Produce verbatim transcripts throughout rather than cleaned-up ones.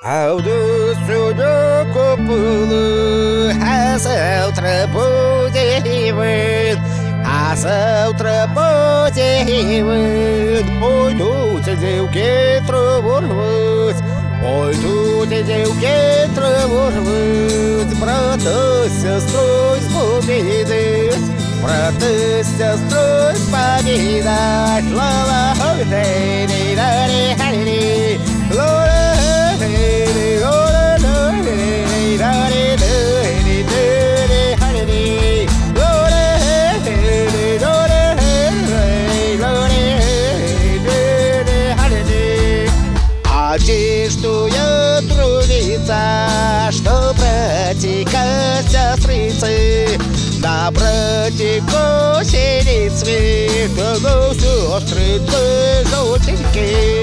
Сюда купила, а завтра будет, а завтра будет. Пойдут девки траву рвать, пойдут девки траву рвать. Брата с сестрой споведать, брата с сестрой споведать. Ла-ла-хо-дей-дей-дей-дей-дей, ла-ла. Одеждуя трудится, что братика сестрицы, на братику сидит цвет, но сестры желтенькие.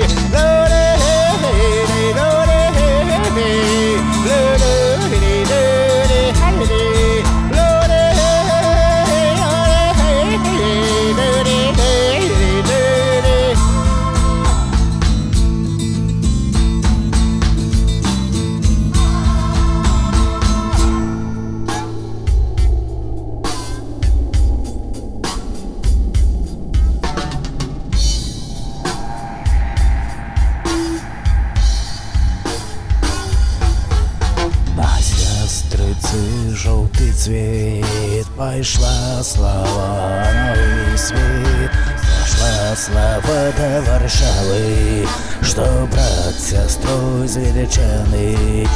Желтый цвет, пошла слава на весь свет. Пошла слава до Варшавы, что брат с сестрой величаны.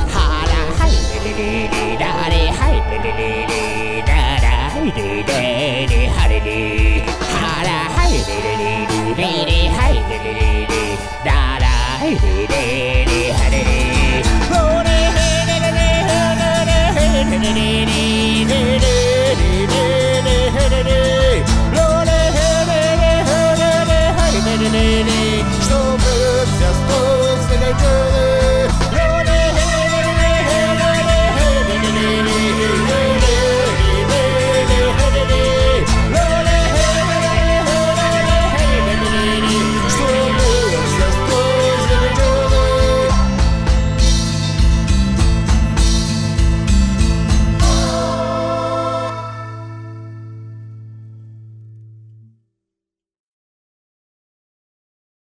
Hey,